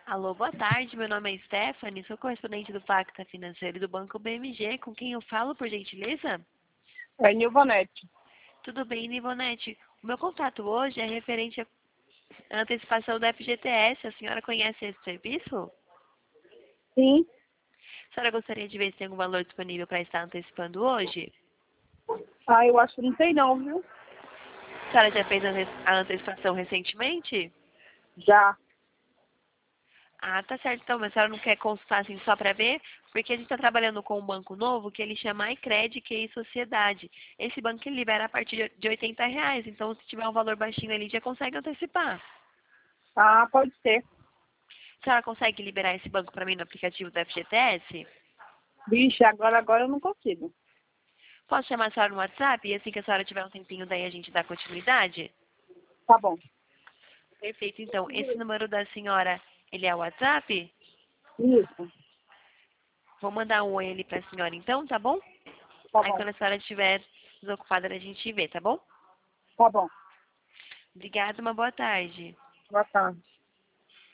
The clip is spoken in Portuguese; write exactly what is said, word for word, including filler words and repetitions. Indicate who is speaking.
Speaker 1: Alô, boa tarde. Meu nome é Stephanie, sou correspondente do Pacta Financeiro e do Banco B M G. Com quem eu falo, por gentileza?
Speaker 2: É Nilvanete.
Speaker 1: Tudo bem, Nivonete? O meu contato hoje é referente à antecipação do F G T S. A senhora conhece esse serviço?
Speaker 2: Sim.
Speaker 1: A senhora gostaria de ver se tem algum valor disponível para estar antecipando hoje?
Speaker 2: Ah, eu acho que não tem não, viu?
Speaker 1: A senhora já fez a res- a antecipação recentemente?
Speaker 2: Já.
Speaker 1: Ah, tá certo. Então, mas a senhora não quer consultar assim só para ver? Porque a gente está trabalhando com um banco novo que ele chama iCred, que é Sociedade. Esse banco ele libera a partir de de oitenta reais. Então, se tiver um valor baixinho ali, já consegue antecipar.
Speaker 2: Ah, pode ser.
Speaker 1: A senhora consegue liberar esse banco para mim no aplicativo do F G T S?
Speaker 2: Vixe, agora, agora eu não consigo.
Speaker 1: Posso chamar a senhora no WhatsApp? E assim que a senhora tiver um tempinho, daí a gente dá continuidade?
Speaker 2: Tá bom.
Speaker 1: Perfeito. Então, esse número da senhora, ele é o WhatsApp?
Speaker 2: Isso.
Speaker 1: Vou mandar um oi ali para a senhora então, tá bom?
Speaker 2: Tá
Speaker 1: Aí
Speaker 2: bom.
Speaker 1: quando a senhora estiver desocupada, a gente vê, tá bom?
Speaker 2: Tá bom.
Speaker 1: Obrigada, uma boa tarde.
Speaker 2: Boa tarde.